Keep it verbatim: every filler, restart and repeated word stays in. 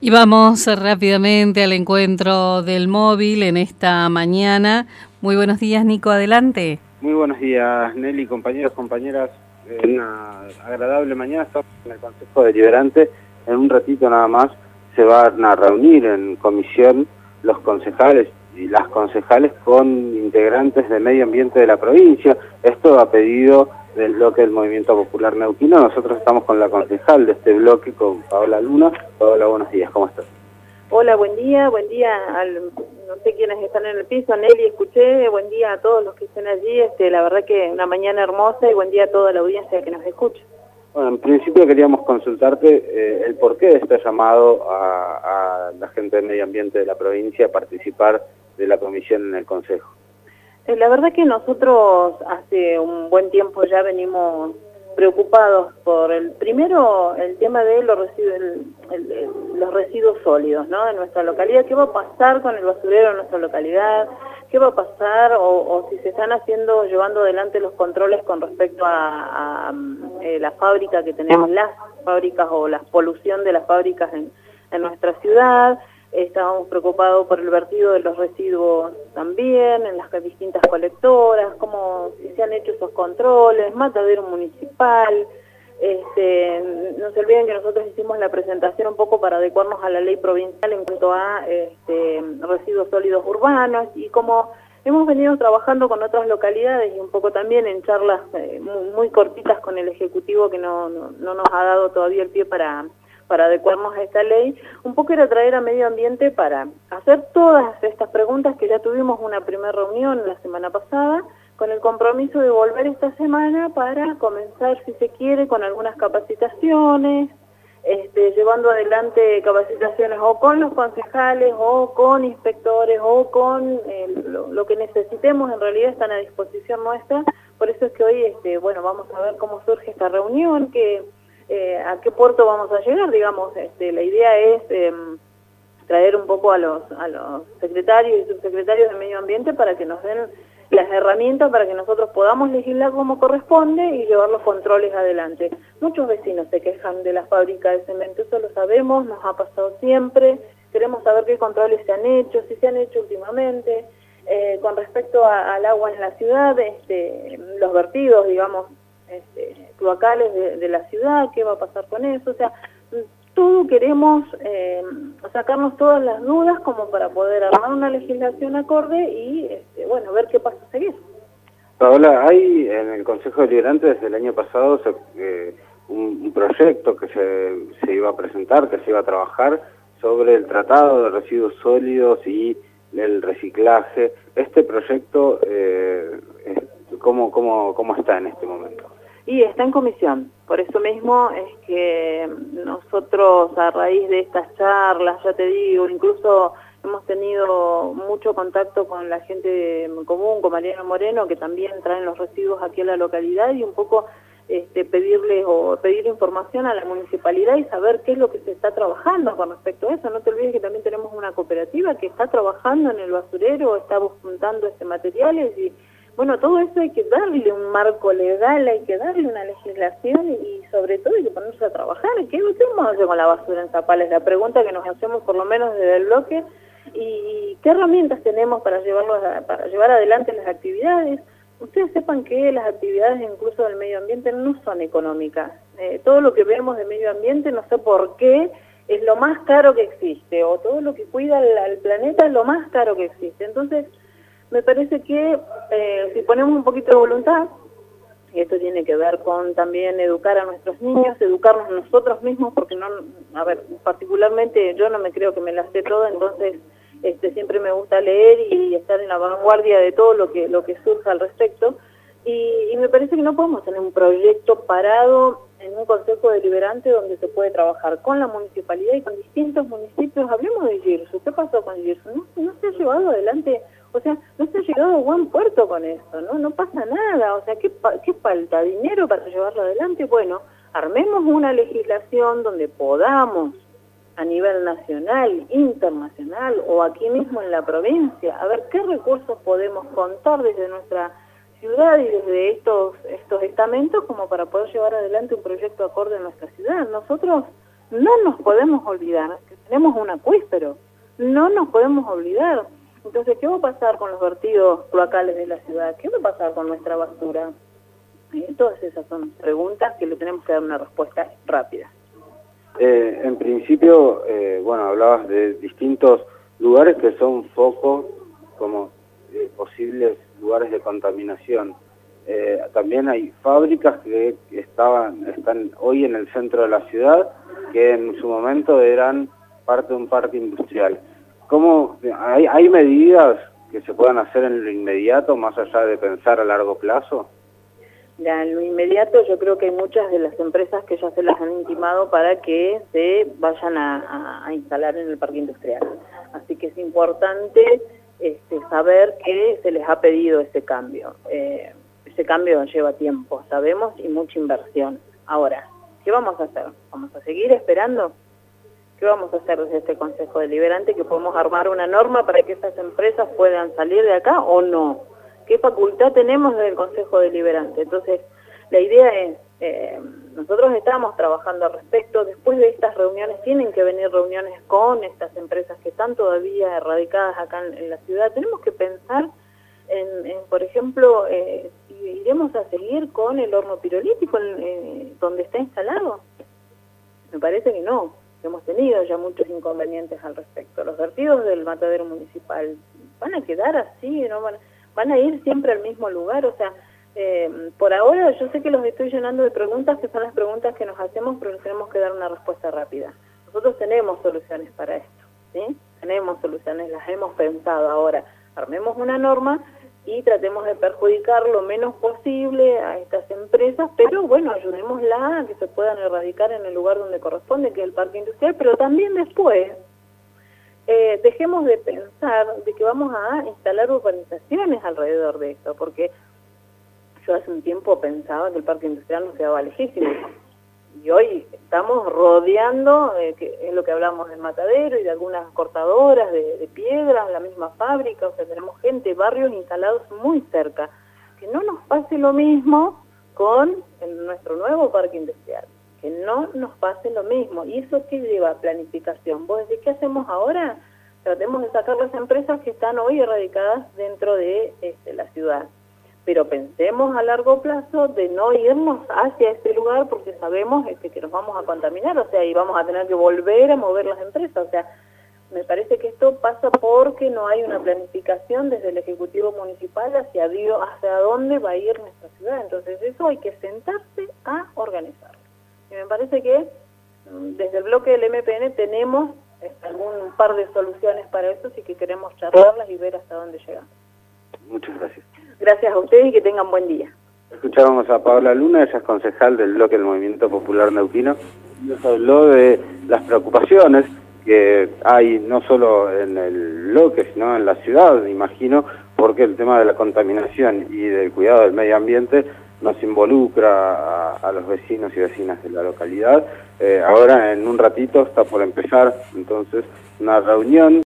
Y vamos rápidamente al encuentro del móvil en esta mañana. Muy buenos días, Nico, adelante. Muy buenos días, Nelly, compañeros, compañeras. Eh, una agradable mañana, estamos en el Consejo Deliberante. En un ratito nada más se van a reunir en comisión los concejales y las concejales con integrantes de medio ambiente de la provincia. Esto a pedido del bloque del Movimiento Popular Neuquino. Nosotros estamos con la concejal de este bloque, con Paola Luna. Paola, buenos días, ¿cómo estás? Hola, buen día, buen día al, no sé quiénes están en el piso, Nelly, escuché, buen día a todos los que estén allí, este, la verdad que una mañana hermosa y buen día a toda la audiencia que nos escucha. Bueno, en principio queríamos consultarte eh, el porqué de este llamado a, a la gente de medio ambiente de la provincia a participar de la comisión en el Consejo. Eh, la verdad que nosotros hace un buen tiempo ya venimos preocupados por el primero el tema de los residuos, el, el, el, los residuos sólidos, ¿no?, de nuestra localidad. ¿Qué va a pasar con el basurero en nuestra localidad? ¿Qué va a pasar? O, o si se están haciendo, llevando adelante los controles con respecto a, a, a eh, la fábrica que tenemos, las fábricas o la polución de las fábricas en, en nuestra ciudad. Estábamos preocupados por el vertido de los residuos también, en las distintas colectoras, cómo se han hecho esos controles, matadero municipal. Este, no se olviden que nosotros hicimos la presentación un poco para adecuarnos a la ley provincial en cuanto a este, residuos sólidos urbanos, y como hemos venido trabajando con otras localidades y un poco también en charlas eh, muy, muy cortitas con el Ejecutivo, que no, no, no nos ha dado todavía el pie para... para adecuarnos a esta ley, un poco era traer a medio ambiente para hacer todas estas preguntas, que ya tuvimos una primera reunión la semana pasada, con el compromiso de volver esta semana para comenzar, si se quiere, con algunas capacitaciones, este, llevando adelante capacitaciones o con los concejales, o con inspectores, o con eh, lo, lo que necesitemos. En realidad están a disposición nuestra, por eso es que hoy, este, bueno, vamos a ver cómo surge esta reunión, que Eh, a qué puerto vamos a llegar, digamos. Este, la idea es eh, traer un poco a los, a los secretarios y subsecretarios de Medio Ambiente para que nos den las herramientas para que nosotros podamos legislar como corresponde y llevar los controles adelante. Muchos vecinos se quejan de la fábrica de cemento, eso lo sabemos, nos ha pasado siempre. Queremos saber qué controles se han hecho, si se han hecho últimamente. Eh, con respecto a, al agua en la ciudad, este, los vertidos, digamos, Este, cloacales de, de la ciudad, qué va a pasar con eso. O sea, todo queremos eh, sacarnos todas las dudas como para poder armar una legislación acorde y, este, bueno, ver qué pasa a seguir. Paola, hay en el Consejo Deliberante desde el año pasado se, eh, un, un proyecto que se, se iba a presentar, que se iba a trabajar sobre el tratado de residuos sólidos y el reciclaje. Este proyecto, eh, ¿cómo, cómo, ¿cómo está en este momento? Y está en comisión, por eso mismo es que nosotros, a raíz de estas charlas, ya te digo, incluso hemos tenido mucho contacto con la gente común, con Mariano Moreno, que también traen los residuos aquí a la localidad, y un poco este, pedirles o pedir información a la municipalidad y saber qué es lo que se está trabajando con respecto a eso. No te olvides que también tenemos una cooperativa que está trabajando en el basurero, está juntando este materiales y bueno, todo eso hay que darle un marco legal, hay que darle una legislación y sobre todo hay que ponerse a trabajar. ¿Qué vamos a hacer con la basura en Zapala? Es la pregunta que nos hacemos por lo menos desde el bloque. ¿Y qué herramientas tenemos para, llevarlo a, para llevar adelante las actividades? Ustedes sepan que las actividades incluso del medio ambiente no son económicas. Eh, todo lo que vemos de medio ambiente, no sé por qué, es lo más caro que existe. O todo lo que cuida al, al planeta es lo más caro que existe. Entonces, me parece que eh, si ponemos un poquito de voluntad, y esto tiene que ver con también educar a nuestros niños, educarnos nosotros mismos, porque no, a ver, particularmente yo no me creo que me la sé toda, entonces este, siempre me gusta leer y estar en la vanguardia de todo lo que, lo que surja al respecto, y, y me parece que no podemos tener un proyecto parado en un consejo deliberante donde se puede trabajar con la municipalidad y con distintos municipios. Hablemos de Girsu. ¿Qué pasó con Girsu? No, no se ha llevado adelante, o sea, no se ha llegado a buen puerto con esto, ¿no? No pasa nada, o sea, ¿qué, qué falta? ¿Dinero para llevarlo adelante? Bueno, armemos una legislación donde podamos, a nivel nacional, internacional o aquí mismo en la provincia, a ver qué recursos podemos contar desde nuestra ciudad y desde estos estos estamentos como para poder llevar adelante un proyecto acorde a nuestra ciudad. Nosotros no nos podemos olvidar que tenemos un acuífero, no nos podemos olvidar. Entonces, ¿qué va a pasar con los vertidos cloacales de la ciudad? ¿Qué va a pasar con nuestra basura? Eh, todas esas son preguntas que le tenemos que dar una respuesta rápida. Eh, en principio, eh, bueno, hablabas de distintos lugares que son focos como eh, posibles lugares de contaminación. Eh, también hay fábricas que estaban están hoy en el centro de la ciudad, que en su momento eran parte de un parque industrial. ¿Cómo hay, hay medidas que se puedan hacer en lo inmediato, más allá de pensar a largo plazo? Ya, en lo inmediato yo creo que hay muchas de las empresas que ya se las han intimado para que se vayan a, a, a instalar en el parque industrial. Así que es importante este, saber que se les ha pedido ese cambio. Eh, ese cambio lleva tiempo, sabemos, y mucha inversión. Ahora, ¿qué vamos a hacer? ¿Vamos a seguir esperando? ¿Qué vamos a hacer desde este Consejo Deliberante? ¿Que podemos armar una norma para que esas empresas puedan salir de acá o no? ¿Qué facultad tenemos desde el Consejo Deliberante? Entonces, la idea es, eh, nosotros estamos trabajando al respecto. Después de estas reuniones tienen que venir reuniones con estas empresas que están todavía erradicadas acá en, en la ciudad. Tenemos que pensar en, en por ejemplo, eh, si iremos a seguir con el horno pirolítico en, eh, donde está instalado. Me parece que no. Hemos tenido ya muchos inconvenientes al respecto. Los vertidos del matadero municipal van a quedar así, no van a... van a ir siempre al mismo lugar. O sea, eh, por ahora yo sé que los estoy llenando de preguntas que son las preguntas que nos hacemos, pero tenemos que dar una respuesta rápida. Nosotros tenemos soluciones para esto, ¿sí? Tenemos soluciones, las hemos pensado. Ahora, armemos una norma y tratemos de perjudicar lo menos posible a estas empresas, pero bueno, ayudémosla a que se puedan erradicar en el lugar donde corresponde, que es el parque industrial, pero también después Eh, dejemos de pensar de que vamos a instalar urbanizaciones alrededor de esto, porque yo hace un tiempo pensaba que el parque industrial nos quedaba lejísimo, y hoy estamos rodeando, eh, que es lo que hablamos del matadero y de algunas cortadoras de, de piedras, la misma fábrica. O sea, tenemos gente, barrios instalados muy cerca. Que no nos pase lo mismo con el, nuestro nuevo parque industrial. Que no nos pase lo mismo. ¿Y eso qué lleva? Planificación. ¿Vos decís qué hacemos ahora? Tratemos de sacar las empresas que están hoy erradicadas dentro de este, la ciudad. Pero pensemos a largo plazo de no irnos hacia ese lugar, porque sabemos este, que nos vamos a contaminar, o sea, y vamos a tener que volver a mover las empresas. O sea, me parece que esto pasa porque no hay una planificación desde el Ejecutivo Municipal hacia, hacia dónde va a ir nuestra ciudad. Entonces eso hay que sentarse a organizarlo. Y me parece que desde el bloque del M P N tenemos este, algún par de soluciones para eso, así que queremos charlarlas y ver hasta dónde llegamos. Muchas gracias. Gracias a ustedes y que tengan buen día. Escuchábamos a Paola Luna, ella es concejal del bloque del Movimiento Popular Neuquino. Nos habló de las preocupaciones que hay no solo en el bloque, sino en la ciudad, imagino, porque el tema de la contaminación y del cuidado del medio ambiente nos involucra a, a los vecinos y vecinas de la localidad. Eh, ahora, en un ratito, está por empezar, entonces, una reunión